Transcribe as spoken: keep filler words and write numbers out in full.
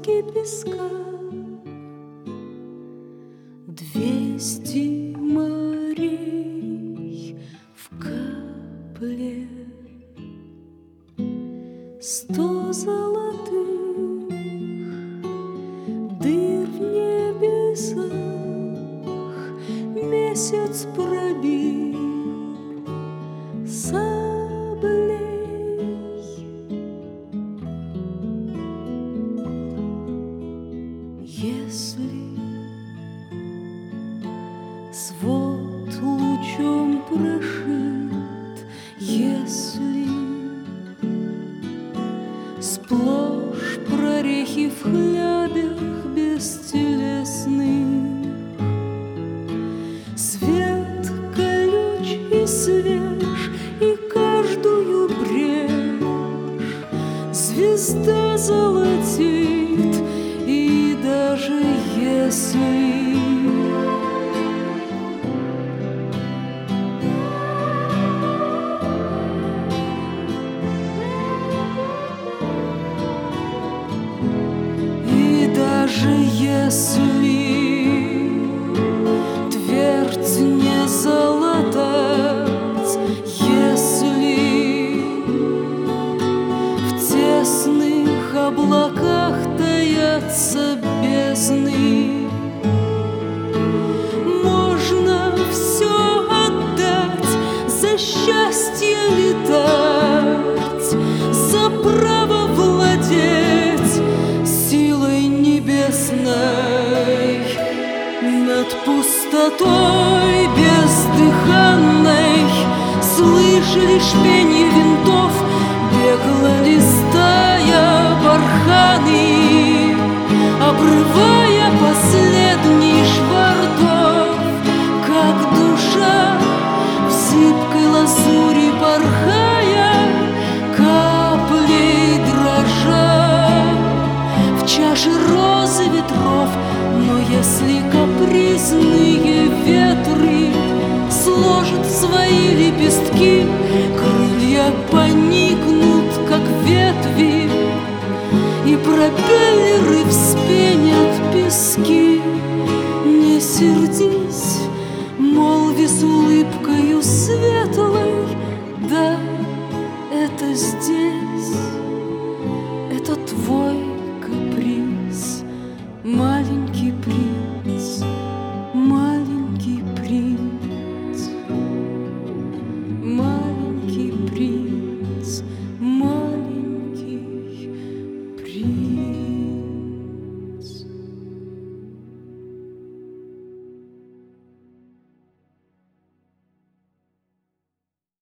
горстки песка. Двести морей в капле, сто золотых дыр в небесах, месяц пробил саблей. Если свод лучом прошит, если сплошь прорехи в хлябях бестелесных, свет колюч и свеж, и каждую брешь звезда золотит. И даже если Даже если твердь не залатать, если в тесных облаках таятся бездны, можно все отдать за счастье летать, за право владеть силой небесной над пустотой бездыханной. Слышь лишь пенье винтов, бегло листая барханы, обрывая последний швартов, как душа в зыбкой лазури порхая, каплей дрожа в чаше розы ветров. Но если капризные ветры сложат свои лепестки, крылья поникнут, как ветви, и пропеллеры вспенят пески. Не сердись, молви с улыбкой